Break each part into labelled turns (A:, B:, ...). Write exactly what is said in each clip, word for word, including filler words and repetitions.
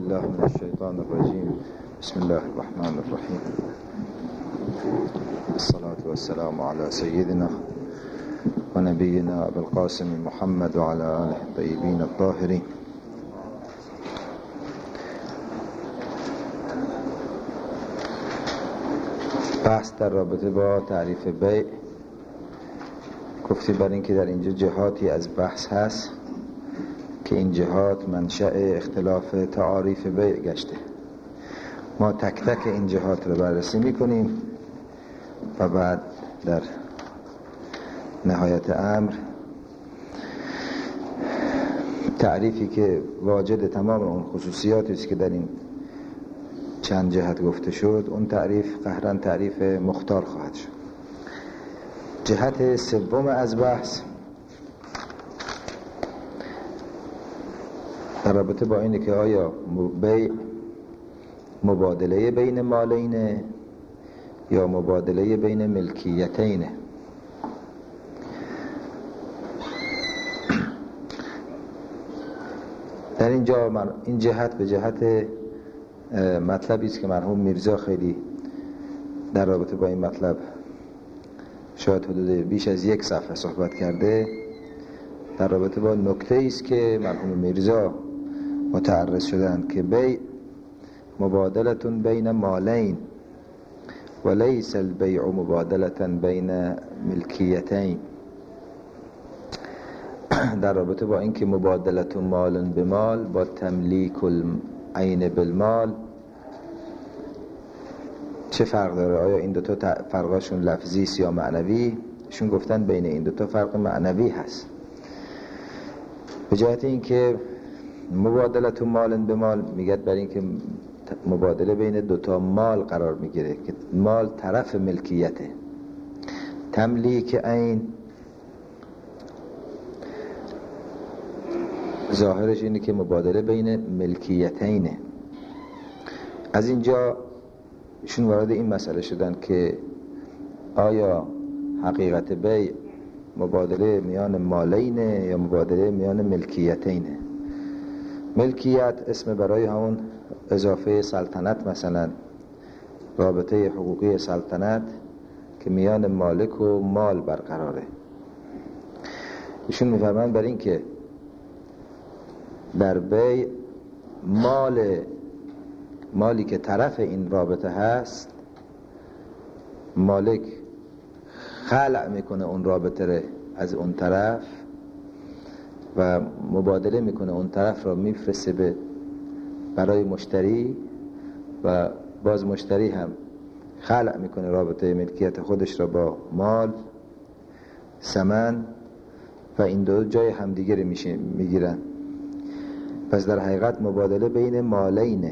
A: بالله من الشيطان الرجيم. بسم الله الرحمن الرحيم. الصلاة والسلام على سيدنا ونبينا أبي القاسم محمد وعلى آله الطيبين الطاهرين. بحث در رابطه با تعریف بیع. گفتی بر این که در اینجا جهاتی از بحث هست که این جهات منشأ اختلاف تعاریف بیع گشته. ما تک تک این جهات رو بررسی میکنیم و بعد در نهایت امر تعریفی که واجد تمام اون خصوصیاتی است که در این چند جهت گفته شد، اون تعریف قهرن تعریف مختار خواهد شد. جهت سوم از بحث در رابطه با اینه که آیا بیع مبادله بین مالین یا مبادله بین ملکیتین. در اینجا من این جهت به جهت مطلبی است که مرحوم میرزا خیلی در رابطه با این مطلب شاید حدود بیش از یک صفحه صحبت کرده. در رابطه با نکته است که مرحوم میرزا متعرض شدند که بیع مبادلتون بین مالین و لیس البیع مبادلتن بین ملکیتین. در رابطه با اینکه مبادلتون مال به مال با تملیک العین بالمال چه فرق داره؟ آیا این دوتا فرقاشون لفظی است یا معنوی؟ شون گفتن بین این دوتا فرق معنوی هست. به جهت اینکه مبادلتون مال به مال میگه برای اینکه مبادله بین دوتا مال قرار میگیره که مال طرف ملکیته. تملیک عین ظاهرش اینه که مبادله بین ملکیتینه. از اینجا ایشون وارد این مسئله شدن که آیا حقیقت بیع مبادله میان مالینه یا مبادله میان ملکیتینه. ملکیت اسم برای همون اضافه سلطنت، مثلا رابطه حقوقی سلطنت که میان مالک و مال برقراره. ایشون میفرمایند بر این که در بیع مال مالی که طرف این رابطه هست، مالک خلع میکنه اون رابطه رو از اون طرف و مبادله میکنه اون طرف را میفرسته به برای مشتری و باز مشتری هم خلع میکنه رابطه ملکیت خودش را با مال ثمن و این دو جای همدیگه میشه میگیرن. پس در حقیقت مبادله بین مالینه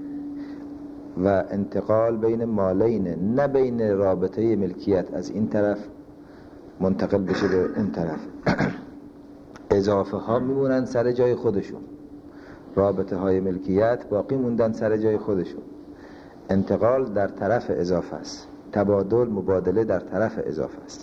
A: و انتقال بین مالینه، نه بین رابطه ملکیت از این طرف منتقل بشه به اون طرف. اضافه ها میمونن سر جای خودشون، رابطه های ملکیت باقی موندن سر جای خودشون. انتقال در طرف اضافه است، تبادل مبادله در طرف اضافه است.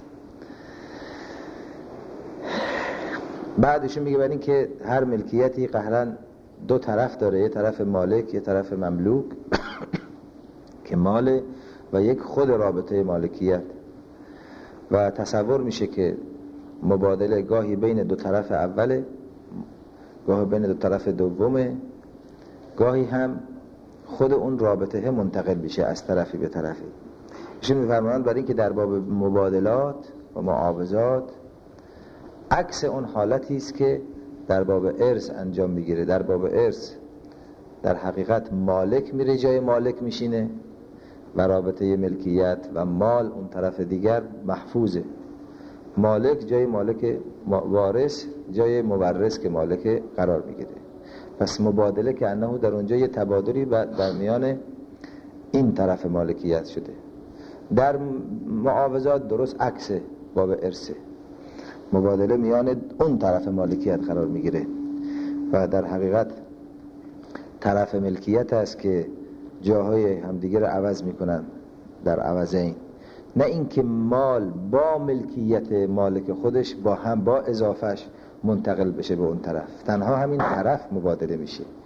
A: بعدش میگه برای این که هر ملکیتی قهرن دو طرف داره، یه طرف مالک یه طرف مملوک که ماله و یک خود رابطه مالکیت. و تصور میشه که مبادله گاهی بین دو طرف اوله، گاهی بین دو طرف دومه، گاهی هم خود اون رابطه منتقل بشه از طرفی به طرفی. ایشون میفرمایند برای اینکه در باب مبادلات و معاوضات عکس اون حالتی است که در باب ارث انجام میگیره. در باب ارث در حقیقت مالک میره جای مالک میشینه و رابطه ملکیت و مال اون طرف دیگر محفوظه. مالک جای مالک، وارث جای مورث که مالک قرار میگیره. پس مبادله که انه در اونجا یه تبادلی در میان این طرف مالکیت شده. در معاوضات درست عکس باب ارثه، مبادله میان اون طرف مالکیت قرار میگیره و در حقیقت طرف ملکیت است که جاهای همدیگه رو عوض میکنن در عوضین، نه اینکه مال با ملکیت مالک خودش با هم با اضافهش منتقل بشه به اون طرف. تنها همین طرف مبادله میشه.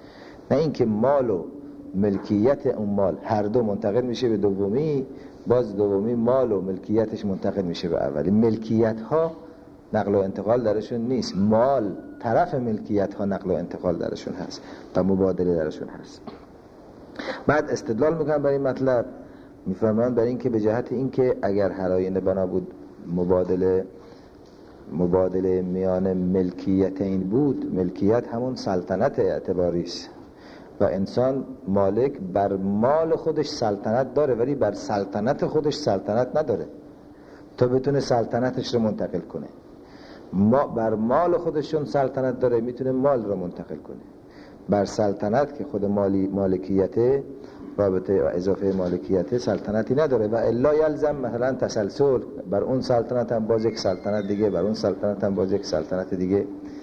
A: نه اینکه مال و ملکیت اون مال هر دو منتقل میشه به دومی، باز دومی مال و ملکیتش منتقل میشه به اولی. ملکیت ها نقل و انتقال درشون نیست، مال طرف ملکیت ها نقل و انتقال درشون هست و مبادله درشون هست. بعد استدلال میکنم برای این مطلب، میفرمایند برای این که به جهت این که اگر هر آینه بنا بود مبادله مبادله میان ملکیتین بود، ملکیت همون سلطنت اعتباری است و انسان مالک بر مال خودش سلطنت داره ولی بر سلطنت خودش سلطنت نداره تا بتونه سلطنتش رو منتقل کنه. ما بر مال خودشون سلطنت داره، میتونه مال رو منتقل کنه. بر سلطنت که خود مالی مالکیته، رابطه و اضافه مالکیته، سلطنتی نداره و الا یلزم مثلا تسلسل، بر اون سلطنت هم باز یک سلطنت دیگه، بر اون سلطنت هم باز یک سلطنت دیگه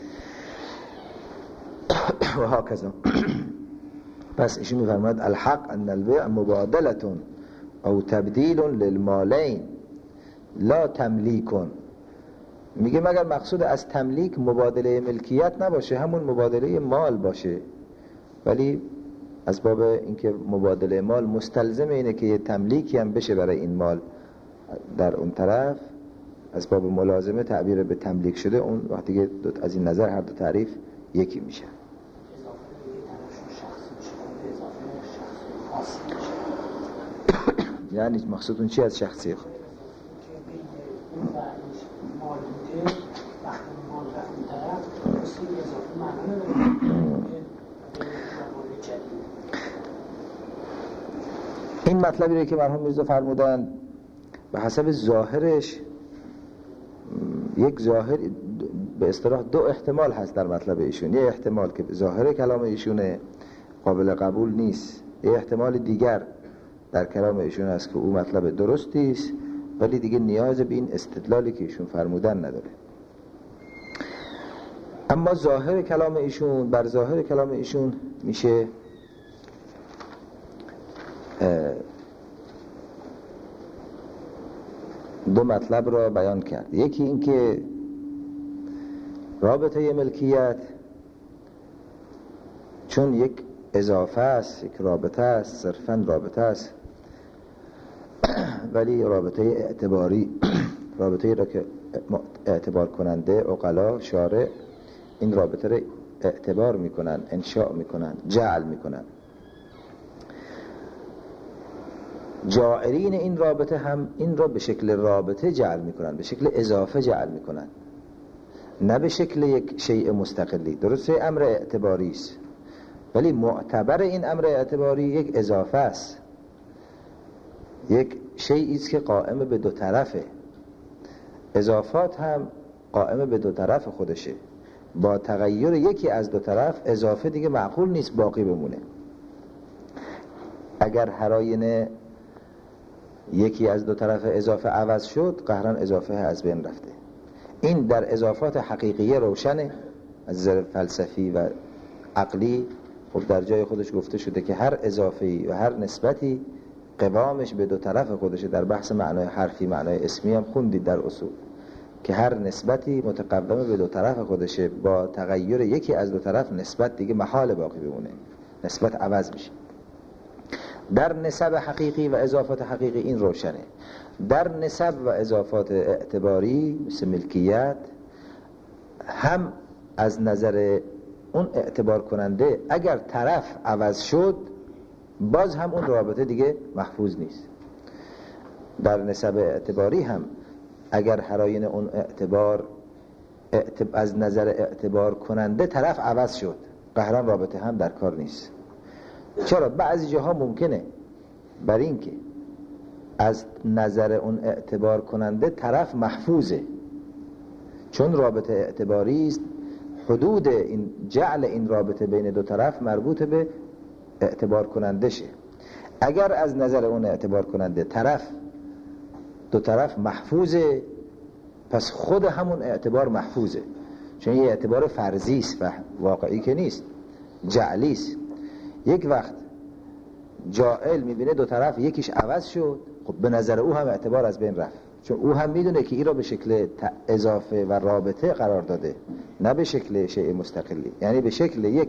A: و هاکذا. پس ایشون میفرماید الحق ان البیع مبادله او تبدیل للمالین لا تملیکون. میگه مگر مقصود از تملیک مبادله ملکیت نباشه، همون مبادله مال باشه، ولی از باب اینکه مبادله مال مستلزم اینه که یه تملیکی هم بشه برای این مال در اون طرف، از باب ملازمه تعبیر به تملیک شده، اون وقتی که از این نظر هر دو تعریف یکی میشه. یعنی مقصودون چی از شخصی خود؟ این مطلبی رو که مرحوم میرزا فرمودن به حسب ظاهرش، یک ظاهر به اصطلاح دو احتمال هست در مطلب ایشون. یه احتمال که ظاهر کلام ایشون قابل قبول نیست، یه احتمال دیگر در کلام ایشون هست که او مطلب درستی است ولی دیگه نیاز به این استدلالی که ایشون فرمودن نداره. اما ظاهر کلام ایشون، بر ظاهر کلام ایشون میشه دو مطلب را بیان کرد. یکی این که رابطه ملکیت چون یک اضافه است، یک رابطه است، صرفاً رابطه است، ولی رابطه اعتباری، رابطه را که اعتبار کننده عقلا شارع این رابطه را اعتبار میکنن، انشاء میکنن، جعل میکنن. جاعلین این رابطه هم این را به شکل رابطه جعل میکنن، به شکل اضافه جعل میکنن، نه به شکل یک شیء مستقلی. درسته امر اعتباری است ولی معتبر این امر اعتباری یک اضافه است، یک شیئی است که قائم به دو طرفه. اضافات هم قائم به دو طرف خودشه، با تغییر یکی از دو طرف اضافه دیگه معقول نیست باقی بمونه. اگر هر آینه یکی از دو طرف اضافه عوض شد، قهرن اضافه از بین رفته. این در اضافات حقیقیه روشنه، از نظر فلسفی و عقلی خب در جای خودش گفته شده که هر اضافه‌ای و هر نسبتی قوامش به دو طرف خودشه. در بحث معنای حرفی، معنای اسمی هم خوندید در اصول که هر نسبتی متقوم به دو طرف خودشه، با تغییر یکی از دو طرف نسبت دیگه محال باقی بمونه، نسبت عوض میشه. در نسب حقیقی و اضافات حقیقی این روشنه. در نسب و اضافات اعتباری مثل ملکیت هم از نظر اون اعتبار کننده اگر طرف عوض شد باز هم اون رابطه دیگه محفوظ نیست. در نسب اعتباری هم اگر هر آینه اون اعتبار اعتب... از نظر اعتبار کننده طرف عوض شد، قهران رابطه هم در کار نیست. چرا؟ بعضی جاها ممکنه بر این که از نظر اون اعتبار کننده طرف محفوظه، چون رابطه اعتباری است، حدود این جعل این رابطه بین دو طرف مربوط به اعتبار کننده شه. اگر از نظر اون اعتبار کننده طرف دو طرف محفوظه، پس خود همون اعتبار محفوظه، چون یه اعتبار فرضی است و واقعی که نیست، جعلی است. یک وقت جاعل میبینه دو طرف یکیش عوض شد، خب به نظر او هم اعتبار از بین رفت، چون او هم میدونه که این را به شکل اضافه و رابطه قرار داده، نه به شکل شیء مستقلی، یعنی به شکل یک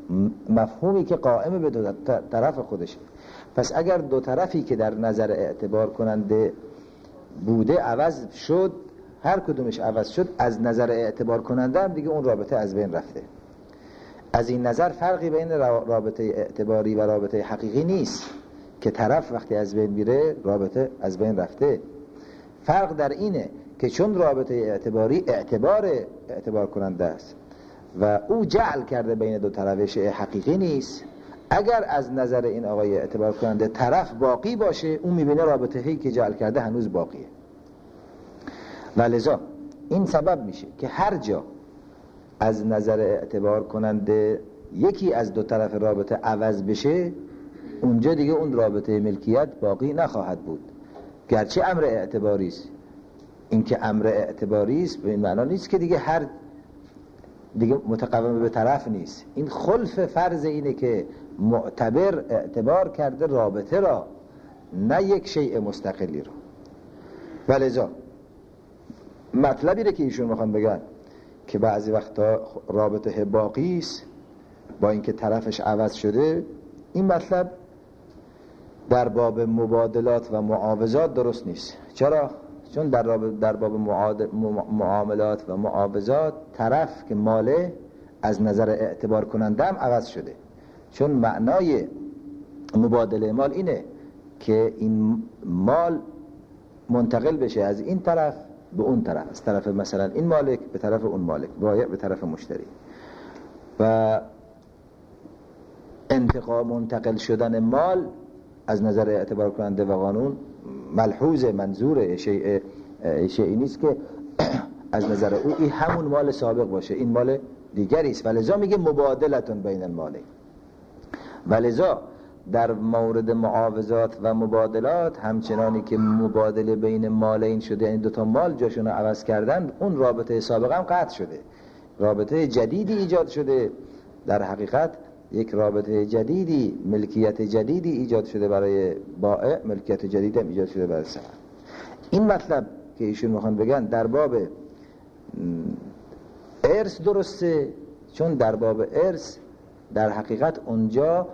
A: مفهومی که قائم به دو طرف خودشه. پس اگر دو طرفی که در نظر اعتبار کننده بوده عوض شد، هر کدومش عوض شد، از نظر اعتبار کننده هم دیگه اون رابطه از بین رفته. از این نظر فرقی بین رابطه اعتباری و رابطه حقیقی نیست که طرف وقتی از بین میره رابطه از بین رفته. فرق در اینه که چون رابطه اعتباری اعتبار اعتبار کننده است و او جعل کرده بین دو طرفش حقیقی نیست، اگر از نظر این آقای اعتبار کننده طرف باقی باشه، اون میبینه رابطه هایی که جعل کرده هنوز باقیه. ولذا این سبب میشه که هر جا از نظر اعتبار کننده یکی از دو طرف رابطه عوض بشه، اونجا دیگه اون رابطه ملکیت باقی نخواهد بود، گرچه امر اعتباری است. این که امر اعتباری است به این معنا نیست که دیگه هر دیگه متقوم به طرف نیست. این خلف فرض اینه که معتبر اعتبار کرده رابطه را، نه یک شیء مستقلی را. ولذا مطلبی رو که ایشون میخوان بگن که بعضی وقتا رابطه باقی است با اینکه طرفش عوض شده، این مطلب در باب مبادلات و معاوضات درست نیست. چرا؟ چون در, در باب معاملات و معاوضات طرف که ماله از نظر اعتبار کننده هم عوض شده، چون معنای مبادله مال اینه که این مال منتقل بشه از این طرف به اون طرف، از طرف مثلا این مالک به طرف اون مالک، بایع به طرف مشتری. و انتقال منتقل شدن مال از نظر اعتبار کننده و قانون ملحوظ منظور شیء شیئی نیست که از نظر او این همون مال سابق باشه، این مال دیگری است. ولذا میگه مبادلتون بین المالین. ولذا در مورد معاوضات و مبادلات همچنانی که مبادله بین مالین شده، یعنی دو تا مال جاشون رو عوض کردن، اون رابطه سابق هم قطع شده، رابطه جدیدی ایجاد شده. در حقیقت یک رابطه جدیدی، ملکیت جدیدی ایجاد شده برای بائع، ملکیت جدیدی هم ایجاد شده برای سهم. این مطلب که ایشون میخوان بگن در باب ارث درسته، چون در باب ارث در حقیقت اونجا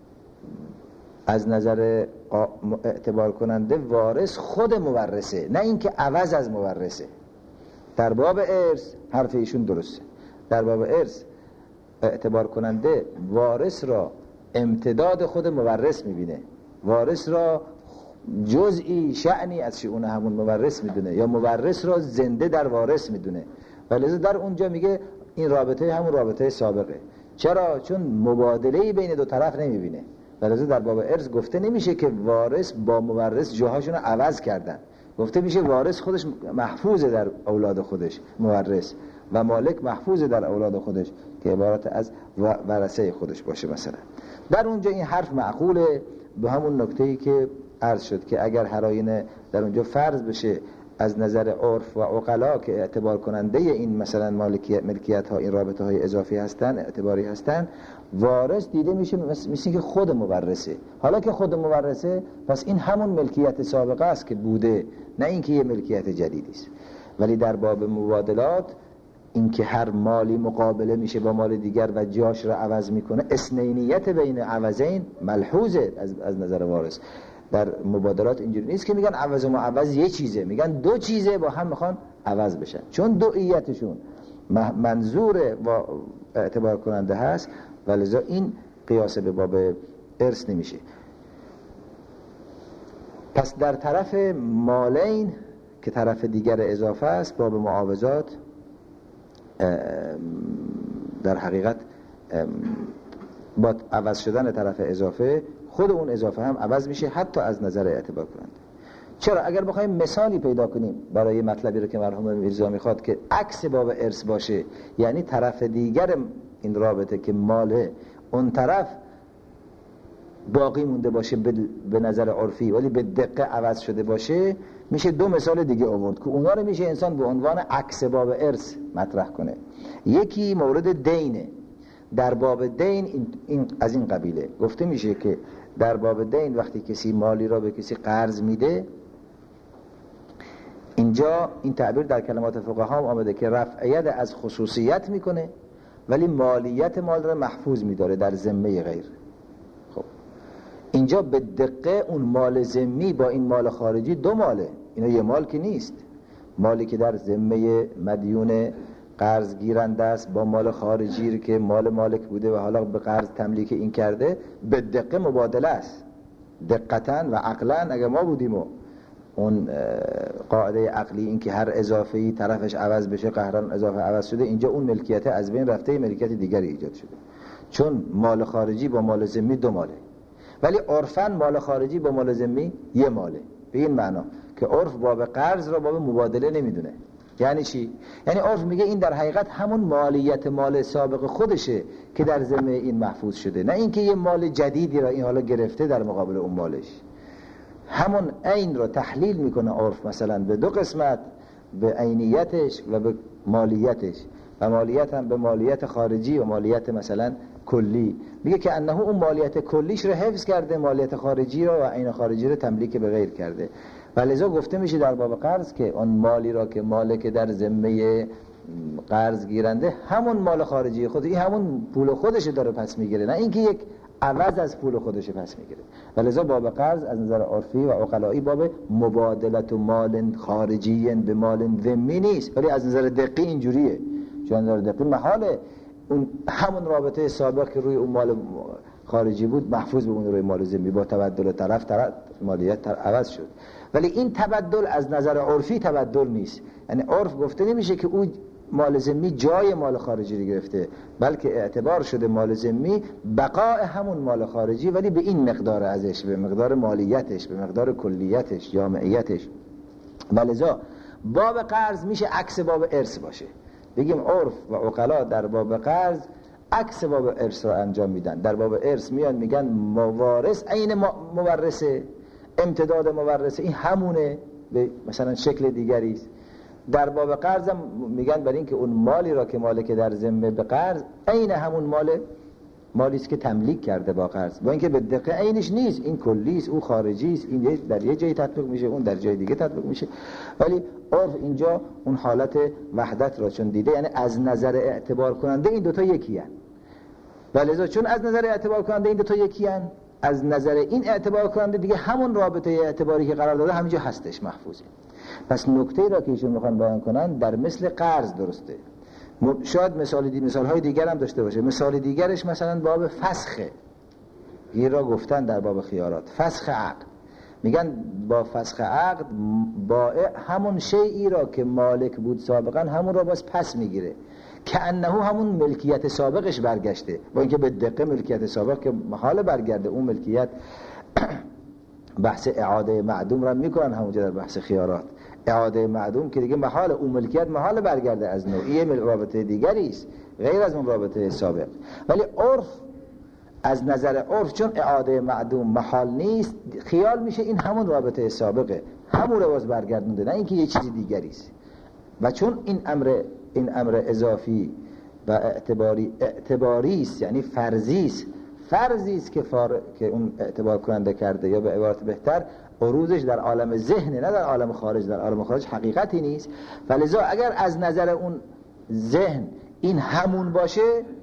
A: از نظر اعتبار کننده وارث خود مورثه، نه اینکه عوض از مورثه. در باب ارث حرف ایشون درسته. در باب ارث اعتبار کننده وارث را امتداد خود مورث میبینه، وارث را جزئی شأنی از شئون همون مورث میدونه، یا مورث را زنده در وارث میدونه. ولذا در اونجا میگه این رابطه همون رابطه سابقه. چرا؟ چون مبادله‌ای بین دو طرف نمیبینه. ولذا در باب ارث گفته نمیشه که وارث با مورث جاهاشون رو عوض کردن، گفته میشه وارث خودش محفوظه در اولاد خودش، مورث، و مالک محفوظه در اولاد خودش که عبارت از ورثه خودش باشه. مثلا در اونجا این حرف معقوله به همون نکته‌ای که عرض شد که اگر هراینه در اونجا فرض بشه از نظر عرف و عقلا که اعتبار کننده این مثلا مالکیت ملکیت ها این رابطه های اضافی هستن، اعتباری هستن، وارث دیده میشه مثل که خود مورثه. حالا که خود مورثه، پس این همون ملکیت سابقه است که بوده، نه اینکه یه ملکیت جدیدی است. ولی در باب مبادلات اینکه هر مالی مقابله میشه با مال دیگر و جاش را عوض میکنه، اثنینیت بین عوضین ملحوظه از, از نظر وارث. در مبادلات اینجوری نیست که میگن عوض و معوض یه چیزه، میگن دو چیزه با هم میخوان عوض بشن، چون دوئیتشون منظور و اعتبار کننده هست. ولذا این قیاس به باب ارث نمیشه. پس در طرف مالین که طرف دیگر اضافه است، باب معاوضات در حقیقت با عوض شدن طرف اضافه خود اون اضافه هم عوض میشه، حتی از نظر اعتبار کننده. چرا؟ اگر بخوایم مثالی پیدا کنیم برای مطلبی رو که مرحوم میرزا میخواد که عکس باب ارث باشه، یعنی طرف دیگر این رابطه که ماله اون طرف باقی مونده باشه به نظر عرفی ولی به دقت عوض شده باشه، میشه دو مثال دیگه آورد که اونا رو میشه انسان به عنوان عکس باب ارث مطرح کنه. یکی مورد دینه. در باب دین این, این از این قبیله گفته میشه که در باب دین وقتی کسی مالی را به کسی قرض میده، اینجا این تعبیر در کلمات فقها هم آمده که رفع ید از خصوصیت میکنه ولی مالیت مال را محفوظ می‌داره در ذمه غیر. خب اینجا به دقیق اون مال ذمی با این مال خارجی دو ماله، اینا یه مال که نیست. مالی که در ذمه مدیون قرض گیرنده است با مال خارجی که مال مالک بوده و حالا به قرض تملیک این کرده، به دقیق مبادله است. دقیقاً و عقلاً اگه ما بودیم و اون قاعده عقلی این که هر اضافه‌ای طرفش عوض بشه قهران اضافه عوض شده، اینجا اون ملکیت از بین رفته، ملکیت دیگری ایجاد شده، چون مال خارجی با مال ذمی دو ماله. ولی عرفاً مال خارجی با مال ذمی یه ماله، به این معنا که عرف باب قرض را باب مبادله نمیدونه. یعنی چی؟ یعنی عرف میگه این در حقیقت همون مالیت مال سابق خودشه که در ذمه این محفوظ شده، نه اینکه یه مال جدیدی را این حالا گرفته در مقابل اون مالش. همون عین رو تحلیل میکنه عرف مثلا به دو قسمت، به عینیتش و به مالیتش، و مالیت هم به مالیت خارجی و مالیت مثلا کلی. میگه که انه اون مالیت کلیش رو حفظ کرده، مالیت خارجی رو و عین خارجی رو تملیک به غیر کرده. و لذا گفته میشه در باب قرض که اون مالی را که مالک در ذمه قرض گیرنده همون مال خارجی خود، این همون پول خودش داره پس میگیره، نه اینکه یک عوض از پول خودش پس میگیره. و لذا باب قرض از نظر عرفی و عقلایی باب مبادلت و مال خارجی به مال ذمی نیست، ولی از نظر دقیق اینجوریه. چون از نظر دقیق محاله اون همون رابطه سابق که روی اون مال خارجی بود محفوظ به اون روی مال ذمی، با تبدل طرف طرف مالیت عوض شد. ولی این تبدل از نظر عرفی تبدل نیست، یعنی عرف گفته نمیشه که اون مال ذمی جای مال خارجی رو گرفته، بلکه اعتبار شده مال ذمی بقاء همون مال خارجی، ولی به این مقدار ازش، به مقدار مالیتش، به مقدار کلیتش، جامعیتش. ولذا باب قرض میشه عکس باب ارث باشه. بگیم عرف و عقلا در باب قرض عکس باب ارث رو انجام میدن. در باب ارث میان میگن موارث عین مورثه، امتداد مورثه این همونه به مثلا شکل دیگری است. در باب قرض هم میگن برای اینکه اون مالی را که مالک در ذمه به قرض عین همون مال مالی است که تملیک کرده با قرض، با اینکه به دقیق عینش نیست، این کلی است، اون خارجی است، این در یه جای تطبیق میشه، اون در جای دیگه تطبیق میشه. ولی عرف اینجا اون حالت وحدت را چون دیده، یعنی از نظر اعتبار کننده این دوتا یکی هستند. ولذا چون از نظر اعتبار کننده این دوتا یکی هستند، از نظر این اعتبار کننده دیگه همون رابطه اعتباری که قرار داده همینجا هستش، محفوظه. پس نکته را که ایشون میخوان بیان کنن در مثل قرض درسته. شاید مثال دی مثال های دیگر هم داشته باشه. مثال دیگرش مثلا باب فسخه، این را گفتن در باب خیارات، فسخ عقد. میگن با فسخ عقد بائع همون شیئی را که مالک بود سابقا همون را باز پس میگیره، که انه همون ملکیت سابقش برگشته، با اینکه به دقیقه ملکیت سابق که محال برگرده، اون ملکیت بحث اعاده معدوم را میکنن همونجا در بحث خیارات. اعاده معدوم که دیگه محال، اون ملکیت محال برگرده از نوعی رابطه دیگری است غیر از اون رابطه سابق. ولی عرف از نظر عرف چون اعاده معدوم محال نیست، خیال میشه این همون رابطه سابقه، همون رو باز برگردونده، نه اینکه یه چیز دیگری است. و چون این امر این امر اضافی و اعتباری اعتباری است، یعنی فرضی است، فرضی است که فار... که اون اعتبار کننده کرده، یا به عبارت بهتر عروضش در عالم ذهن نه در عالم خارج. در عالم خارج حقیقتی نیست. ولذا اگر از نظر اون ذهن این همون باشه،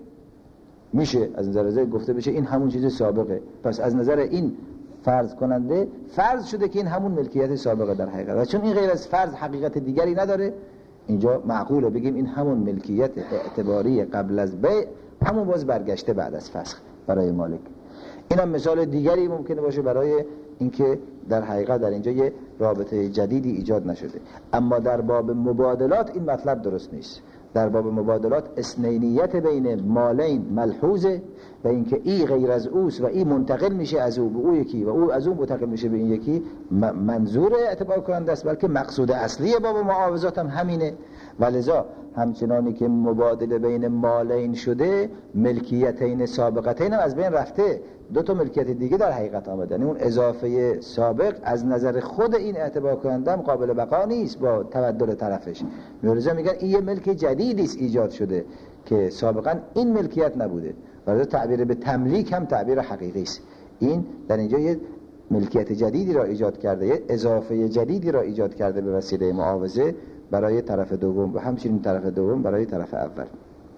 A: میشه از نظر ذهن گفته بشه این همون چیز سابقه. پس از نظر این فرض کننده فرض شده که این همون ملکیت سابقه در حقیقت، و چون این غیر از فرض حقیقت دیگری نداره، اینجا معقوله بگیم این همون ملکیت اعتباری قبل از بیع همون باز برگشته بعد از فسخ برای مالک. اینم مثال دیگری ممکنه باشه برای اینکه در حقیقت در اینجا یه رابطه جدیدی ایجاد نشده. اما در باب مبادلات این مطلب درست نیست. در باب مبادلات اثنینیت بین مالین ملحوظه، و اینکه ای غیر از اوست و ای منتقل میشه از او به او یکی و او از اون منتقل میشه به این یکی، منظور اعتبار کننده است، بلکه مقصود اصلی باب معاوضات هم همینه. ولذا همچنانی که مبادله بین مالین شده، ملکیتین سابقتین هم از بین رفته، دو تا ملکیت دیگه در حقیقت آمده. یعنی اون اضافه سابق از نظر خود این اعتبار کننده هم قابل بقا نیست با تبدل طرفش. میورزا میگن این یه ملک جدیدی است ایجاد شده که سابقا این ملکیت نبوده. ولذا تعبیر به تملیک هم تعبیر حقیقی است. این در اینجا یه ملکیت جدیدی را ایجاد کرده، یه اضافه جدیدی را ایجاد کرده به وسیله معاوضه برای طرف دوم و همچنین طرف دوم برای طرف اول.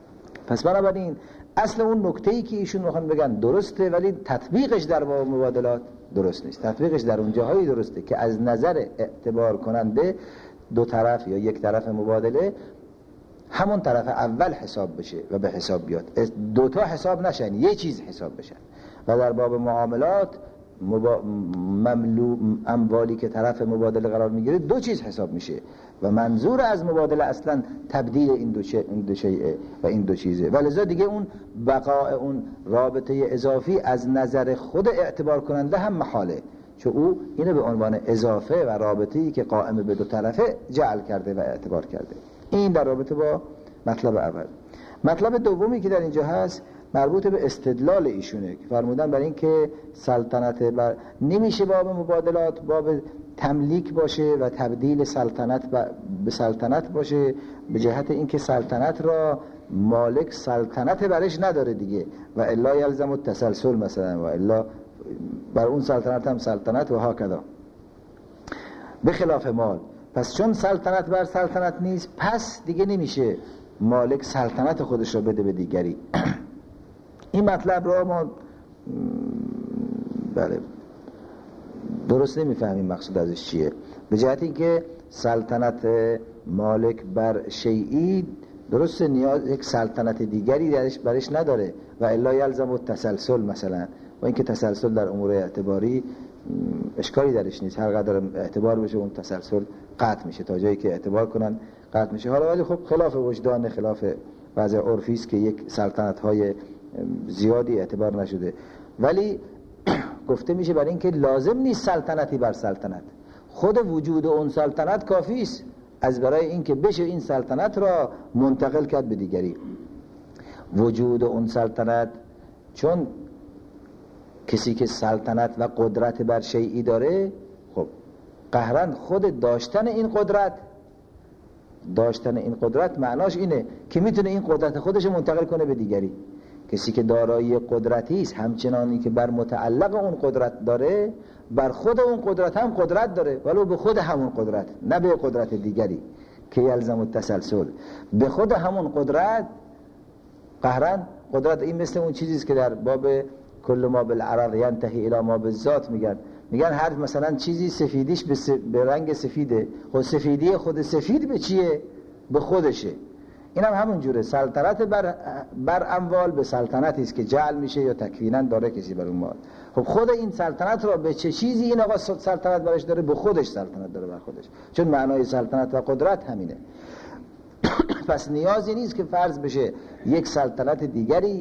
A: پس بنابراین اصل اون نکته‌ای که ایشون میخوان بگن درسته، ولی تطبیقش در باب مبادلات درست نیست. تطبیقش در اون جاهایی درسته که از نظر اعتبار کننده دو طرف یا یک طرف مبادله همون طرف اول حساب بشه و به حساب بیاد، دو تا حساب نشن، یه چیز حساب بشن. و در باب معاملات مبا... مملو اموالی که طرف مبادله قرار میگیره دو چیز حساب میشه و منظور از مبادله اصلا تبدیل این دو شیء این دو شیء و این دو چیزه. ولذا دیگه اون بقاء اون رابطه اضافی از نظر خود اعتبار کننده هم محاله، چون او اینو به عنوان اضافه و رابطه‌ای که قائم به دو طرفه جعل کرده و اعتبار کرده. این در رابطه با مطلب اول. مطلب دومی که در اینجا هست مربوط به استدلال ایشونه که فرمودن برای این که سلطنت بر نمیشه باب مبادلات باب تملیک باشه و تبدیل سلطنت به سلطنت باشه، به جهت اینکه سلطنت را مالک سلطنت برش نداره دیگه، و الا یلزم التسلسل مثلا، و الا بر اون سلطنت هم سلطنت و هاکذا، به خلاف مال. پس چون سلطنت بر سلطنت نیست، پس دیگه نمیشه مالک سلطنت خودش را بده به دیگری. این مطلب را ما بله درست نمیفهمیم مقصود ازش چیه، به جهت اینکه سلطنت مالک بر شیئی درست نیاز یک سلطنت دیگری درش برش نداره، و الا یلزم التسلسل مثلا، و اینکه تسلسل در امور اعتباری اشکالی درش نیست، هر قدر اعتبار بشه اون تسلسل قطع میشه، تا جایی که اعتبار کنن قطع میشه. حالا ولی خب خلاف وجدان، خلاف وضع عرفی است که یک سلطنت های زیادی اعتبار نشده، ولی گفته میشه برای اینکه لازم نیست سلطنتی بر سلطنت، خود وجود اون سلطنت کافی است از برای اینکه بشه این سلطنت را منتقل کرد به دیگری. وجود اون سلطنت، چون کسی که سلطنت و قدرت بر شیئی داره، خب قهرن خود داشتن این قدرت داشتن این قدرت معناش اینه که میتونه این قدرت خودش منتقل کنه به دیگری. کسی که دارای قدرتی است، همچنانی که بر متعلق اون قدرت داره، بر خود اون قدرت هم قدرت داره، ولو به خود همون قدرت، نه به قدرت دیگری که یلزم التسلسل. به خود همون قدرت قهرن قدرت این مثل اون چیزی است که در باب کل ما بالعرض ینتهی الی ما بالذات میگن میگن هر مثلا چیزی سفیدیش به, س... به رنگ سفیده، خود سفیدی خود سفید به چیه؟ به خودشه. این هم همون جوره، سلطنت بر, بر اموال به سلطنتی است که جعل میشه یا تکوینا داره کسی بر اون مال. خب خود این سلطنت را به چه چیزی این آقا سلطنت برش داره؟ به خودش سلطنت داره بر خودش، چون معنای سلطنت و قدرت همینه. پس نیازی نیست که فرض بشه یک سلطنت دیگری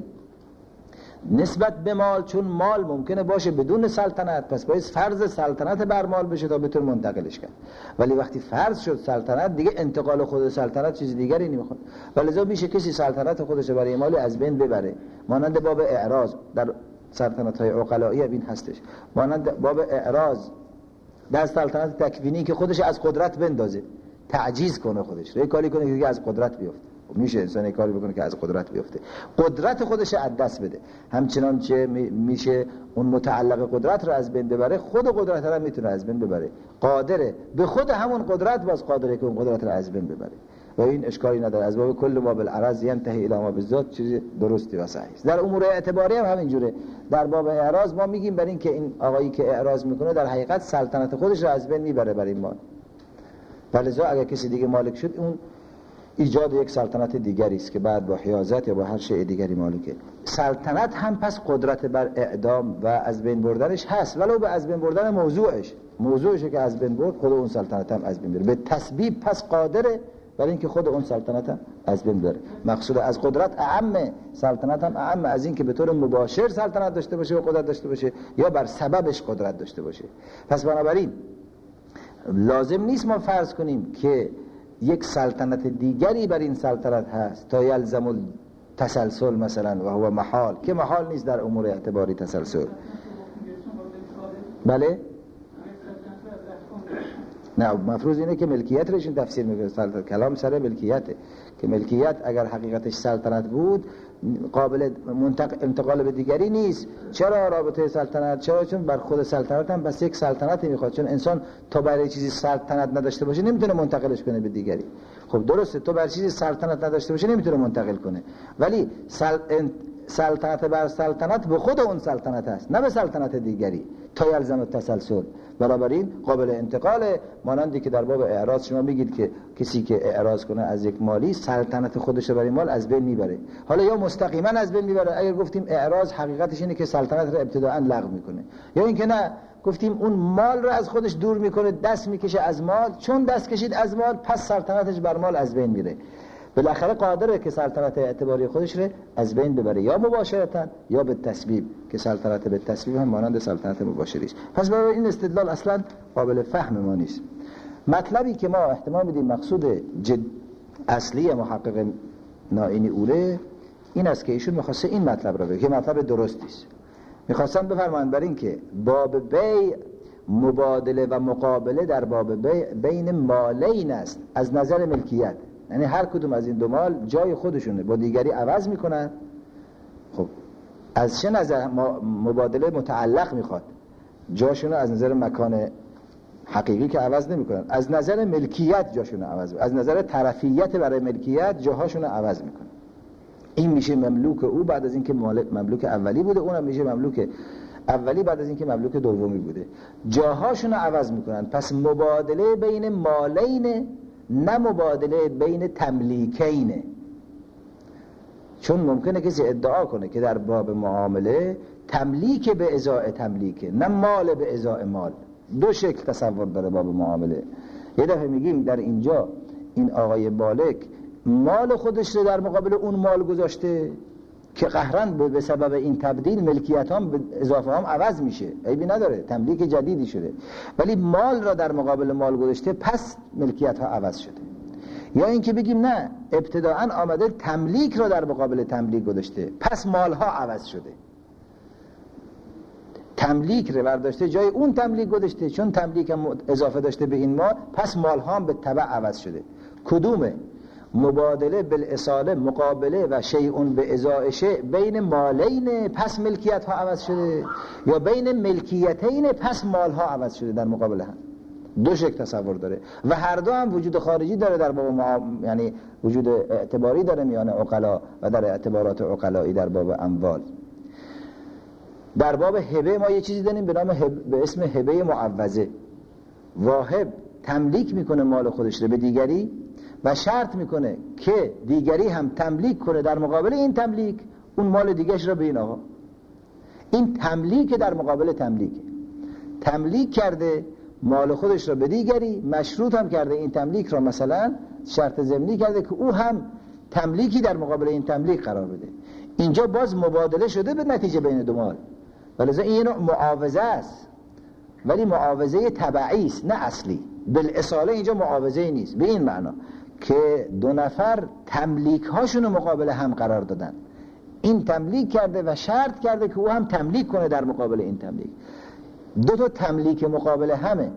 A: نسبت به مال، چون مال ممکنه باشه بدون سلطنت، پس باید فرض سلطنت بر مال بشه تا بتونه منتقلش کرد. ولی وقتی فرض شد سلطنت، دیگه انتقال خود سلطنت چیز دیگری نمیخواد، ولذا میشه کسی سلطنت خودش برای مال از بین ببره، مانند باب اعراض در سلطنت های عقلایی این هستش، مانند باب اعراض در سلطنت تکوینی که خودش از قدرت بندازه، تعجیز کنه، خودش یه کاری کنه که از قدرت بیفته. میشه انسان کاری بکنه که از قدرت بیفته، قدرت خودش از دست بده. همچنان چه میشه اون متعلق قدرت رو از بین ببره، خود قدرت رو میتونه از بین ببره، قادره به خود همون قدرت باز قادره که اون قدرت رو از بین ببره، و این اشکالی نداره. از باب کل ما بالعرض ینتهی الی ما بالذات چیز درستی و صحیح است. در امور اعتباری هم همین جوره. در باب اعراض ما میگیم برای اینکه این آقایی که اعراض میکنه در حقیقت سلطنت خودش رو از بین میبره برای مال، ولذا اگر کسی دیگه مالک شد، اون ایجاد یک سلطنت دیگری است که بعد با حیازت یا با هر شیء دیگری مالکه. سلطنت هم پس قدرت بر اعدام و از بین بردنش هست، ولو به از بین بردن موضوعش موضوعشه که از بین برد، خود اون سلطنت هم از بین بره. به تسبیب پس قادره برای اینکه خود اون سلطنت هم از بین بره. مقصود از قدرت اعم، سلطنت هم اعم از این که به طور مباشر سلطنت داشته باشه و قدرت داشته باشه، یا بر سببش قدرت داشته باشه. پس بنابراین لازم نیست ما فرض کنیم که یک سلطنت دیگری بر این سلطنت هست تا یلزم التسلسل مثلا، و هو محال، که محال نیست در امور اعتباری تسلسل. بله؟ نه، مفروض اینه که ملکیت روش این تفسیر میکنه. کلام سر ملکیته که ملکیت اگر حقیقتش سلطنت بود قابل انتقال به دیگری نیست. چرا رابطه سلطنت؟ چرا؟ چون بر خود سلطنت هم بس یک سلطنتی میخواد، چون انسان تا برای چیزی سلطنت نداشته باشه نمیتونه منتقلش کنه به دیگری. خب درسته تو بر چیزی سلطنت نداشته باشه نمیتونه منتقل کنه، ولی سل... سلطنت بر سلطنت به خود اون سلطنت است، نه به سلطنت دیگری. تا یلزم التسلسل، بنابراین قابل انتقاله. مانندی که در باب اعراض شما میگید که کسی که اعراض کنه از یک مالی سلطنت خودش رو بر این مال از بین میبره. حالا یا مستقیما از بین میبره، اگر گفتیم اعراض حقیقتش اینه که سلطنت رو ابتداء لغو میکنه، یا اینکه نه گفتیم اون مال رو از خودش دور میکنه، دست میکشه از مال، چون دست کشید از مال پس سلطنتش بر مال از بین میره. بالاخره قادره که سلطنت اعتباری خودش رو از بین ببره، یا مباشرتاً یا به تسبیب، که سلطنت به تسبیب هم مانند سلطنت مباشری است. پس برای این استدلال اصلا قابل فهم ما نیست. مطلبی که ما احتمال میدیم مقصود جد اصلی محقق نائینی اوله این است که ایشون میخواسته این مطلب رو بگه که مطلب درستی است. میخواستن بفرمایند بر این که باب بیع مبادله و مقابله در باب بیع بین مالین است از نظر ملکیت، یعنی هر کدوم از این دو مال جای خودشونه با دیگری عوض میکنن. خب از چه نظر مبادله متعلق میخواد؟ جاشونه از نظر مکان حقیقی که عوض نمیکنن، از نظر ملکیت جاشونه عوض میکنن، از نظر طرفیت برای ملکیت جاهاشونه عوض میکنن. این میشه مملوک او بعد از اینکه مملوک اولی بوده، اونم میشه مملوک اولی بعد از اینکه مملوک دومی بوده، جاهاشونو عوض میکنن. پس مبادله بین مالین، نه مبادله بین تملیکین. چون ممکنه کسی ادعا کنه که در باب معامله تملیک به ازای تملیکه، نه مال به ازای مال. دو شکل تصور داره باب معامله. یه دفعه میگیم در اینجا این آقای بالک مال خودش رو در مقابل اون مال گذاشته که قهرن به سبب این تبدیل ملکیت هم به اضافه هم عوض میشه، عیبی نداره، تملیک جدیدی شده، ولی مال را در مقابل مال گذاشته پس ملکیت ها عوض شده. یا اینکه بگیم نه، ابتداعا آمده تملیک را در مقابل تملیک گذاشته پس مال ها عوض شده. تملیک رو برداشته جای اون تملیک گذاشته، چون تملیک هم اضافه داشته به این مال پس مال ها هم به تبع عوض شده. کدومه؟ مبادله بالاصاله مقابله و شیء به ازای شیء بین مالین پس ملکیت ها عوض شده، یا بین ملکیتین پس مال ها عوض شده در مقابل هم. دو شکل تصور داره و هر دو هم وجود خارجی داره در باب معام... یعنی وجود اعتباری داره میان عقلا و در اعتبارات عقلایی در باب اموال. در باب هبه ما یه چیزی داریم به نام هب... به اسم هبه معوضه. واهب تملیک میکنه مال خودش رو به دیگری و شرط میکنه که دیگری هم تملیک کنه در مقابل این تملیک اون مال دیگرش را به این آقا. این تملیک در مقابل تملیک، تملیک کرده مال خودش را به دیگری، مشروط هم کرده این تملیک را مثلا شرط ضمنی کرده که او هم تملیکی در مقابل این تملیک قرار بده. اینجا باز مبادله شده به نتیجه بین دو مال، ولذا این نوع معاوضه است، ولی معاوضه تبعی است نه اصلی. بالاصاله اینجا معاوضه نیست به این معنا که دو نفر تملیک هاشون مقابل هم قرار دادن. این تملیک کرده و شرط کرده که او هم تملیک کنه در مقابل این تملیک. دو تا تملیک مقابل همه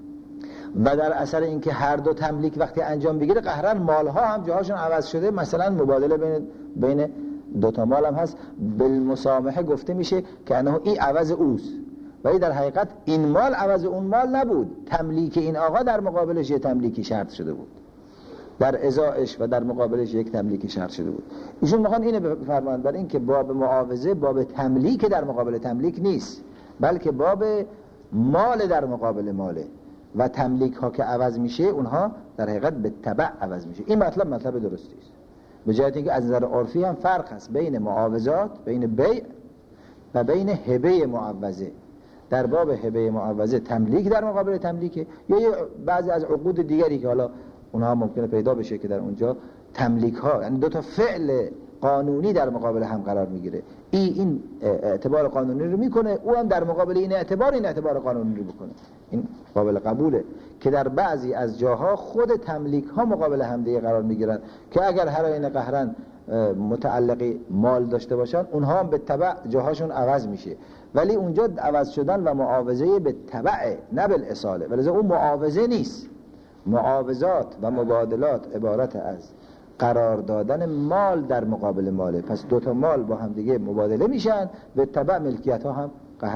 A: و در اثر اینکه هر دو تملیک وقتی انجام بگیره قهرن مالها هم جاهاشون عوض شده. مثلا مبادله بین بین دو تا مال هم هست، بالمسامحه گفته میشه که انه این عوض اوست، ولی در حقیقت این مال عوض اون مال نبود، تملیک این آقا در مقابلش یه تملیکی شرط شده بود، در ازایش و در مقابلش یک تملیکی شرط شده بود. ایشون میخوان اینو بفرمایند برای اینکه باب معاوضه باب تملیک در مقابل تملیک نیست، بلکه باب مال در مقابل ماله و تملیک ها که عوض میشه اونها در حقیقت به تبع عوض میشه. این مطلب مطلب درستی است، به جهت اینکه از نظر عرفی هم فرق هست بین معاوضات، بین بیع و بین هبه معوضه. در باب هبه معوضه تملیک در مقابل تملیکه، یا بعضی از عقود دیگری که حالا اونها ممکنه پیدا بشه که در اونجا تملیک ها یعنی دو تا فعل قانونی در مقابل هم قرار میگیره، ای این اعتبار قانونی رو میکنه، او هم در مقابل این اعتبار این اعتبار قانونی رو بکنه. این قابل قبوله که در بعضی از جاها خود تملیک ها مقابل هم دیگه قرار میگیرن که اگر هر این قهرن متعلقی مال داشته باشن اونها هم به تبع جاهاشون عوض میشه، ولی اونجا عوض شدن و معاوضه به تبع نه بالاصاله، ولی اون معاوضه نیست. معاوضات و مبادلات عبارت از قرار دادن مال در مقابل ماله. پس دو تا مال با هم دیگه مبادله میشن، به تبع ملکیت ها هم قهرن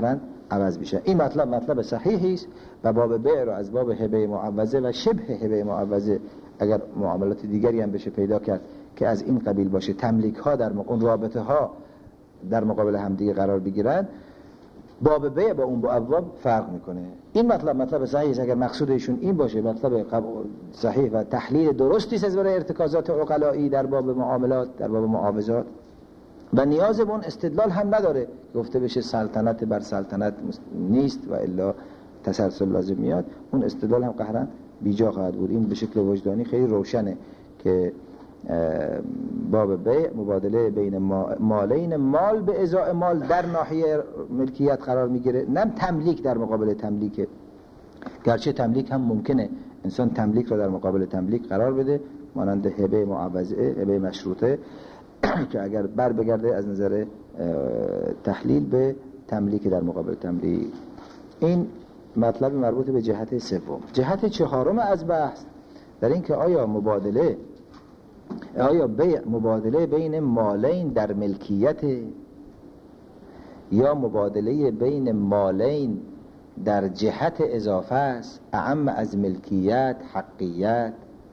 A: عوض میشه. این مطلب مطلب صحیحی است و باب بیع رو از باب هبه معوضه و شبه هبه معوضه اگر معاملات دیگری هم بشه پیدا کرد که از این قبیل باشه، تملیک ها در مق... اون رابطه ها در مقابل همدیگه قرار بگیرن، باب بیع با اون با ابواب فرق میکنه. این مطلب مطلب صحیحی است اگر مقصود ایشون این باشه، مطلب صحیح و تحلیل درستی است از برای ارتکازات عقلایی در باب معاملات، در باب معاوضات، و نیاز به اون استدلال هم نداره گفته بشه سلطنت بر سلطنت نیست و الا تسلسل لازم میاد. اون استدلال هم قهرن بیجا خواهد بود. این به شکل وجدانی خیلی روشنه که باب بیع مبادله بین مالین، مال به ازای مال در ناحیه ملکیت قرار میگیره، نه تملیک در مقابل تملیک. گرچه تملیک هم ممکنه انسان تملیک را در مقابل تملیک قرار بده، مانند هبه معوضه، هبه مشروطه که اگر بر بگرده از نظر تحلیل به تملیک در مقابل تملیک. این مطلب مربوط به جهت سوم. جهت چهارم از بحث در این که آیا مبادله آیا بیع مبادله بین مالین در ملکیت یا مبادله بین مالین در جهت اضافه است، اعم از ملکیت، حقیت،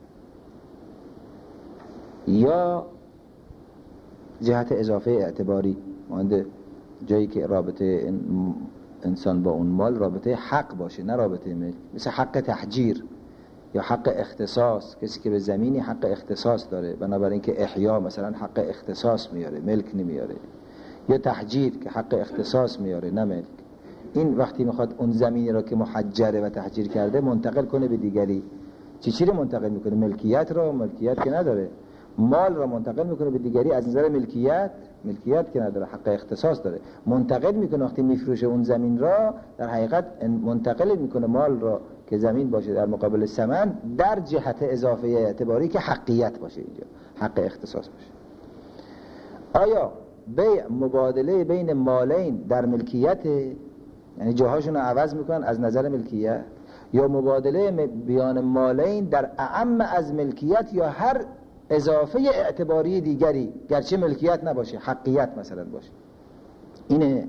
A: یا جهت اضافه اعتباری، مانند جایی که رابطه انسان با اون مال رابطه حق باشه نه رابطه ملک، مثل حق تحجیر یا حق اختصاص. کسی که به زمینی حق اختصاص داره بنابراین که احیا مثلا حق اختصاص میاره، ملک نمیاره، یا تحجیر که حق اختصاص میاره نه ملک. این وقتی میخواد اون زمینی را که محجره و تحجیر کرده منتقل کنه به دیگری، چی چی رو منتقل میکنه؟ ملکیت را، ملکیت که نداره. مال را منتقل میکنه به دیگری از نظر ملکیت، ملکیت که نداره، حق اختصاص داره. منتقل میکنه وقتی میفروشه اون زمین را، در حقیقت منتقل میکنه مال را که زمین باشه در مقابل ثمن در جهت اضافه اعتباری که حقیت باشه، اینجا حق اختصاص باشه. آیا بیع مبادله بین مالین در ملکیت، یعنی جاهاشون رو عوض میکنن از نظر ملکیت، یا مبادله بیان مالین در اعم از ملکیت یا هر اضافه اعتباری دیگری گرچه ملکیت نباشه، حقیت مثلا باشه؟ اینه.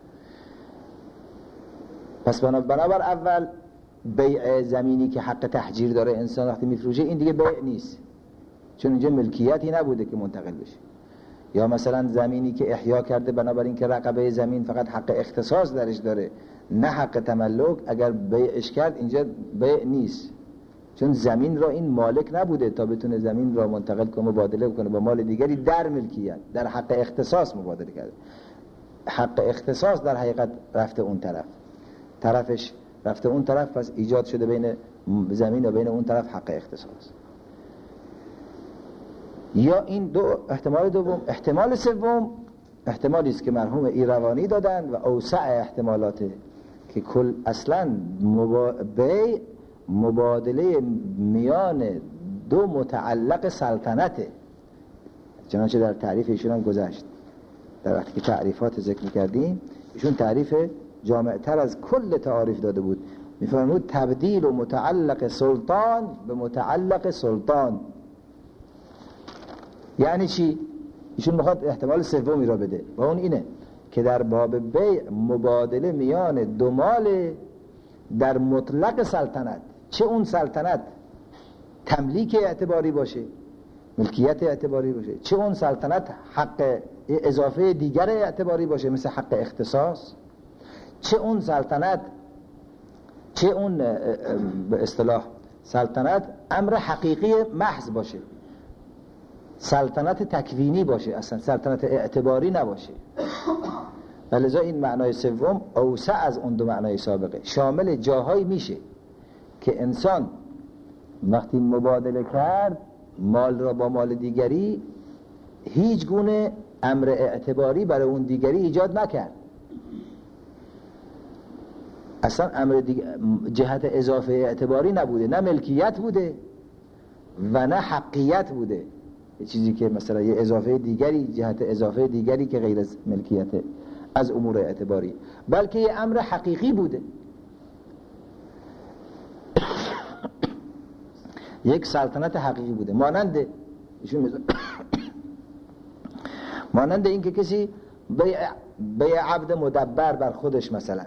A: پس بنابر اول بیع زمینی که حق تحجیر داره انسان وقتی میفروشه این دیگه بیع نیست، چون اینجا ملکیتی نبوده که منتقل بشه. یا مثلا زمینی که احیا کرده بنابراین که رقبه زمین فقط حق اختصاص درش داره نه حق تملک، اگر بیعش کرد اینجا بیع نیست، چون زمین را این مالک نبوده تا بتونه زمین را منتقل کنه، مبادله کنه با مال دیگری در ملکیت، در حق اختصاص مبادله کرده. حق اختصاص در حقیقت رفته اون طرف، طرفش رفته اون طرف، پس ایجاد شده بین زمین و بین اون طرف حق اختصاص. یا این دو احتمال دوم. احتمال سوم احتمالی است که مرحوم ایروانی دادن و اوسع احتمالاته که کل اصلا مبا... بیع مبادله میان دو متعلق سلطنته، چنانچه در تعریف ایشون هم گذشت. در وقتی که تعریفات ذکر می‌کردیم ایشون تعریف جامع‌تر از کل تعاریف داده بود. می‌فرمود تبدیل و متعلق سلطان به متعلق سلطان. یعنی چی؟ ایشون میخواد احتمال سومی را بده و اون اینه که در باب بیع مبادله میان دو مال در مطلق سلطنت، چه اون سلطنت تملیک اعتباری باشه، ملکیت اعتباری باشه، چه اون سلطنت حق اضافه دیگر اعتباری باشه مثل حق اختصاص، چه اون سلطنت چه اون به اصطلاح سلطنت امر حقیقی محض باشه، سلطنت تکوینی باشه، اصلا سلطنت اعتباری نباشه. ولذا این معنای سوم اوسع از اون دو معنای سابقه، شامل جاهایی میشه که انسان وقتی مبادله کرد مال را با مال دیگری هیچ گونه امر اعتباری برای اون دیگری ایجاد نکرد، اصلا امر دیگر جهت اضافه اعتباری نبوده، نه ملکیت بوده و نه حقیت بوده، چیزی که مثلا یه اضافه دیگری، جهت اضافه دیگری که غیر از ملکیت از امور اعتباری، بلکه یه امر حقیقی بوده. یک سلطنت حقیقی بوده، مانند ایشون مانند این که کسی بیع عبد مدبر بر خودش مثلا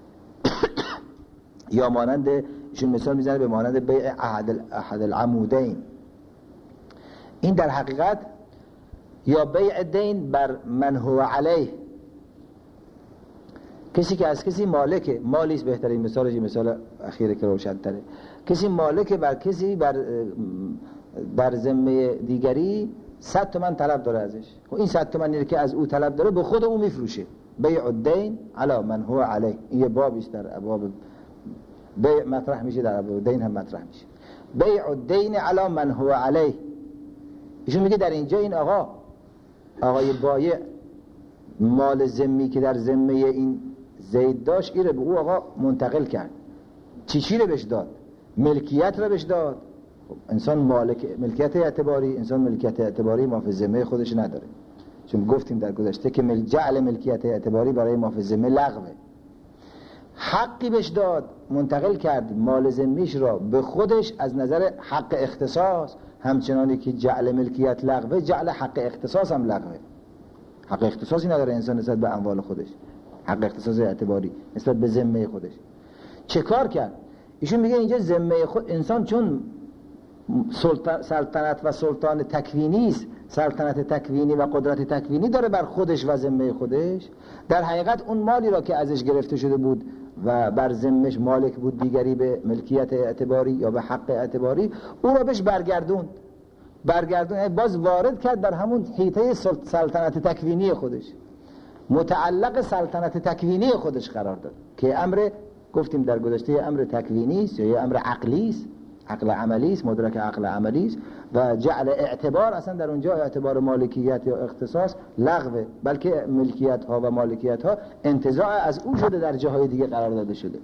A: یا مانند ایشون مثال میزنه به مانند بیع احد احد العمودین، این در حقیقت یا بیع دین بر من هو علیه، کسی که از کسی مالکه، مالیست بهترین مثالش، مثال اخیره که روشن تره، کسی مالکه بر کسی بر در ذمه دیگری صد تومن طلب داره ازش، و این صد تومنی که از او طلب داره به خود او میفروشه. بیع الدین علی من هو علیه، این یه بابیست در ابواب بیع مطرح میشه، در ابواب دین هم مطرح میشه. بیع الدین علی من هو علیه، ایشون میگه در اینجا این آقا آقای بایع مال ذمی که در ذمه این زید داشت ایره به او آقا منتقل کرد. چی چی رو بهش داد؟ ملکیت رو بهش داد. انسان مالک ملکیت اعتباری، انسان ملکیت اعتباری ما فی ذمه خودش نداره، چون گفتیم در گذشته که مل جعل ملکیت اعتباری برای ما فی ذمه لغوه. حقی بهش داد، منتقل کرد مال ذمیش را به خودش از نظر حق اختصاص، همچنانی که جعل ملکیت لغوه، جعل حق اختصاص هم لغوه. حق اختصاصی نداره انسان نسبت به اموال خودش، حق اختصاص اعتباری نسبت به ذمه خودش. چه کار کرد؟ ایشون میگه اینجا ذمه خود انسان چون سلطنت و سلطان تکوینی است، سلطنت تکوینی و قدرت تکوینی داره بر خودش و ذمه خودش، در حقیقت اون مالی را که ازش گرفته شده بود و بر ذمهش مالک بود دیگری به ملکیت اعتباری یا به حق اعتباری، او را بهش برگردوند برگردون باز وارد کرد در همون حیطه سلطنت تکوینی خودش، متعلق سلطنت تکوینی خودش قرار داد که امر گفتیم در گذشته امر تکوینی است یا امر عقلی است، عقل عملی است، مدرک عقل عملی است، و جعل اعتبار اصلا در اونجا اعتبار مالکیت یا اختصاص لغوه، بلکه ملکیت ها و مالکیت ها انتزاع از او شده، در جاهای دیگه قرار داده شده.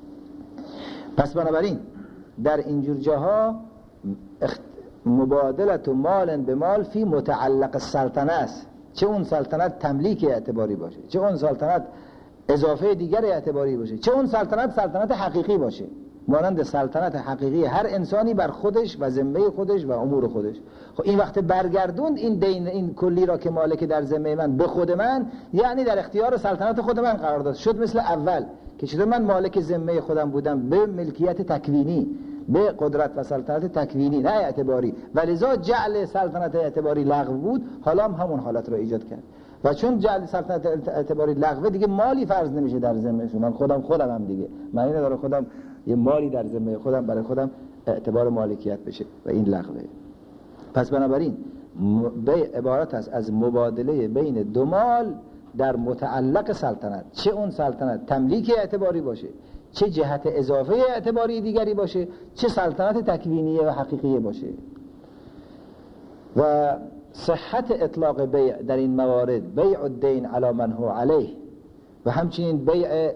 A: پس بنابراین در اینجور جاها اخت... مبادلت و مال به مال فی متعلق السلطنه است، چه اون سلطنت تملیک اعتباری باشه، چه اون سلطنت اضافه دیگر اعتباری باشه، چه اون سلطنت سلطنت حقیقی باشه، مانند سلطنت حقیقی هر انسانی بر خودش و ذمه خودش و امور خودش. خب این وقت برگردوند این دین این کلی را که مالک در ذمه من به خود من، یعنی در اختیار سلطنت خود من قرار داد، شد مثل اول که چطور من مالک ذمه خودم بودم به ملکیت تکوینی، به قدرت و سلطنت تکوینی نه اعتباری، ولذا جعل سلطنت اعتباری لغو بود، حالا هم همون حالت رو ایجاد کرد. و چون جعل سلطنت اعتباری لغوه، دیگه مالی فرض نمیشه در ذمه من، خودم خودم هم دیگه معنی نداره خودم یه مالی در ذمه خودم برای خودم اعتبار مالکیت بشه و این لغوه. پس بنابراین به عبارت است از مبادله بین دو مال در متعلق سلطنت، چه اون سلطنت تملیک اعتباری باشه، چه جهت اضافه اعتباری دیگری باشه، چه سلطنت تکوینیه و حقیقیه باشه. و صحت اطلاق بیع در این موارد، بیع الدین علی من هو علیه، و همچنین بیع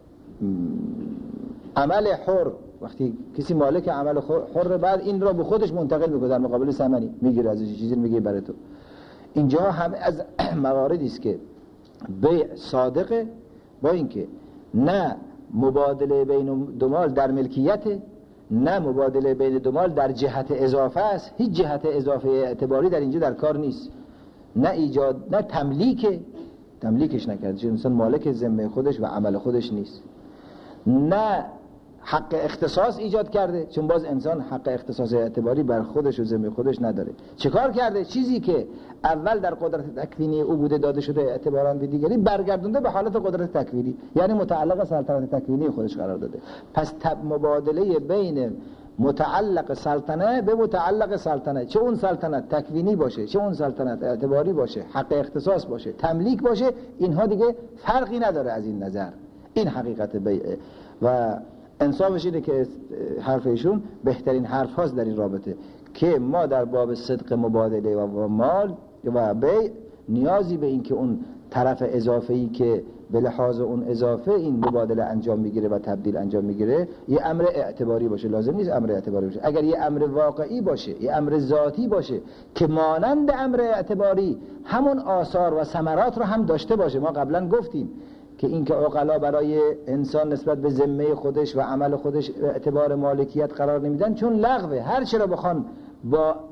A: عمل حر، وقتی کسی مالک عمل حر بعد این را به خودش منتقل میکنه در مقابل ثمنی میگیره ازش چیزی میگه برای تو، اینجا هم از مواردی است که بیع صادقه، با اینکه نه مبادله بین دو مال در ملکیت، نه مبادله بین دو مال در جهت اضافه است، هیچ جهت اضافه اعتباری در اینجا در کار نیست، نه ایجاد نه تملیک، تملیکش نکرده چون انسان مالک ذمه خودش و عمل خودش نیست، نه حق اختصاص ایجاد کرده چون باز انسان حق اختصاص اعتباری بر خودش و ذمه خودش نداره. چه کار کرده؟ چیزی که اول در قدرت تکوینی او بوده داده شده اعتباران به دیگری، برگردونده به حالت قدرت تکوینی، یعنی متعلق سلطنت تکوینی خودش قرار داده. پس مبادله بین متعلق سلطنه به متعلق سلطنه، چه اون سلطنت تکوینی باشه، چه اون سلطنت اعتباری باشه، حق اختصاص باشه، تملیک باشه، اینها دیگه فرقی نداره از این نظر. این حقیقت بیعه و انصافش اینه که حرف ایشون بهترین حرف هاست در این رابطه، که ما در باب صدق مبادله و مال و بیع نیازی به این که اون طرف اضافه‌ای که به لحاظ اون اضافه این مبادله انجام میگیره و تبدیل انجام میگیره یه امر اعتباری باشه، لازم نیست امر اعتباری باشه. اگر یه امر واقعی باشه، یه امر ذاتی باشه که مانند امر اعتباری همون آثار و ثمرات رو هم داشته باشه، ما قبلا گفتیم که این که عقلا برای انسان نسبت به ذمه خودش و عمل خودش اعتبار مالکیت قرار نمیدن چون لغوه، هر چی را بخوان با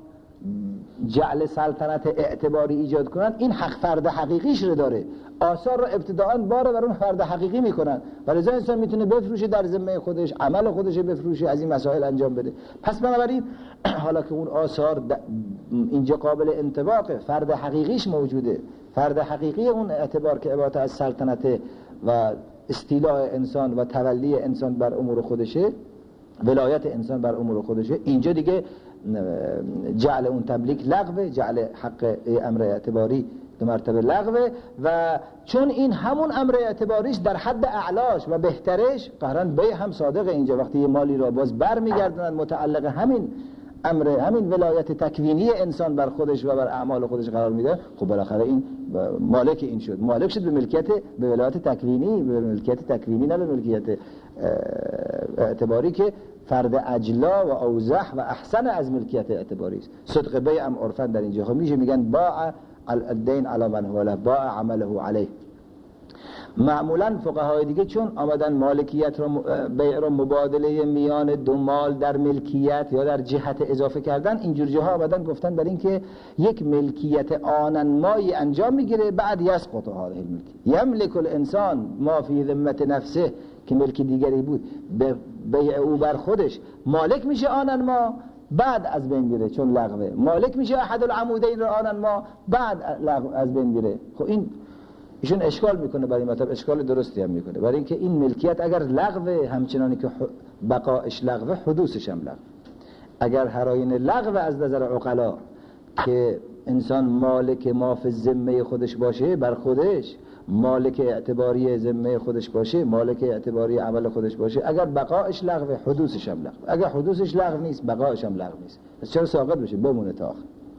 A: جعل سلطنت اعتباری ایجاد کنن، این حق فرد حقیقیش رو داره. آثار رو ابتداءً باره بر اون فرد حقیقی میکنن و لذا انسان میتونه بفروشه در ذمه خودش، عمل خودش بفروشه، از این مسائل انجام بده. پس بنابراین حالا که اون آثار اینجا قابل انطباقه، فرد حقیقیش موجوده، فرد حقیقی اون اعتبار که عبارت از سلطنت و استیلاء انسان و تولی انسان بر امور خودشه، ولایت انسان بر امور خودشه، اینجا دیگه جعل اون تملیک لغوه، جعل حق امر اعتباری دو مرتبه لغوه. و چون این همون امر اعتباریش در حد اعلاش و بهترش، قهرن بیع هم صادقه اینجا، وقتی یه مالی را باز بر میگردونن متعلق همین امر، همین ولایت تکوینی انسان بر خودش و بر اعمال خودش قرار میده، خب بالاخره این مالک این شد، مالک شد به ملکیت، به ولایت تکوینی، به ملکیت تکوینی، نه به ملکیت اعتباری که فرد اجلا و اوضح و احسن از ملکیت اعتباری است. صدق بیع هم عرفاً در اینجا خب میشه میگن باع الدین علی من هو له، باع عمله علیه. معمولا فقهای دیگه چون آمدن مالکیت رو، بیع رو مبادله میان دو مال در ملکیت یا در جهت اضافه کردن، اینجور جاها آمدن گفتن بر این که یک ملکیت آننمایی انجام میگیره، بعد یسقط هذه الملک، یملک الانسان ما فی ذمت نفسه، که ملک دیگری بود به بیع او بر خودش مالک میشه آننما، بعد از بین میره چون لغوه، مالک میشه احد العمودین رو آننما، بعد از بین میره. خب این ایشون اشکال میکنه برای مطلب، اشکال درستی هم میکنه، برای اینکه این ملکیت اگر لغوه، همچنانی که بقایش لغوه، حدوثش هم لغوه. اگر هراین لغوه از نظر عقلا که انسان مالک ما فی ذمه خودش باشه، بر خودش مالک اعتباری ذمه خودش باشه، مالک اعتباری عمل خودش باشه، اگر بقایش لغوه، حدوثش هم لغوه. اگر حدوثش لغو نیست، بقایش هم لغو نیست، پس چرا ساقط بشه؟ بمونه تا آخر.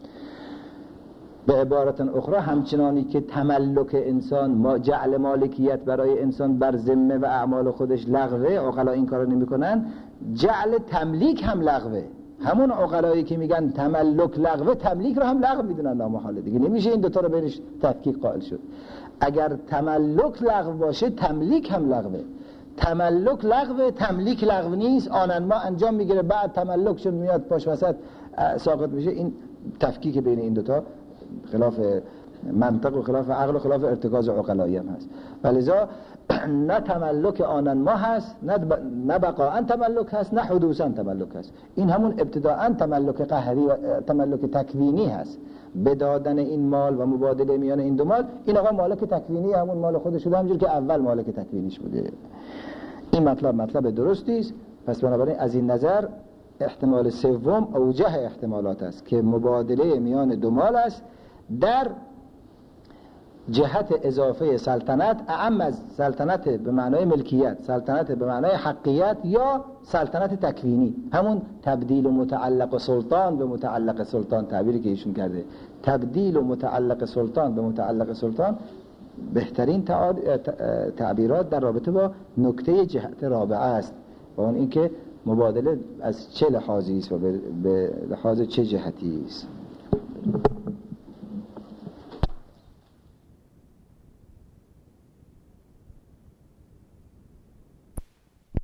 A: به عبارت اخرى همچنانی که تملک انسان، ما جعل مالکیت برای انسان بر ذمه و اعمال خودش لغوه، عقلا این کارو نمیکنن، جعل تملیک هم لغوه. همون عقلایی که میگن تملک لغوه، تملیک رو هم لغو میدونن نامحاله، دیگه نمیشه این دو تا رو بینش تفکیک قائل شد. اگر تملک لغو باشه، تملیک هم لغوه. تملک لغوه، تملیک لغو نیست، آنن ما انجام میگیره، بعد تملک شد میاد پاش وسط ساقط میشه. این تفکیک بین این دوتا خلاف منطق و خلاف عقل و خلاف ارتکاز عقلایی هم هست. ولذا نه تملک آنن ما هست، نه بقاءً تملک هست، نه حدوثاً تملک هست. این همون ابتداءً تملک قهری و تملک تکوینی هست، به دادن این مال و مبادله میان این دو مال. این آقا مالک تکوینی همون مال خودش شده، همونجور که اول مالک تکوینیش بوده. این مطلب مطلب درستی است. پس بنابراین از این نظر احتمال سوم اوجه احتمالات است که مبادله میان دو مال است در جهت اضافه سلطنت، اعم از سلطنت به معنای ملکیت، سلطنت به معنای حقیت یا سلطنت تکوینی، همون تبدیل و متعلق سلطان به متعلق سلطان، تعبیری که ایشون کرده، تبدیل و متعلق سلطان به متعلق سلطان، بهترین تعبیرات در رابطه با نکته جهت رابعه است، و اون اینکه مبادله از چه لحاظی است و به لحاظ چه جهتی است.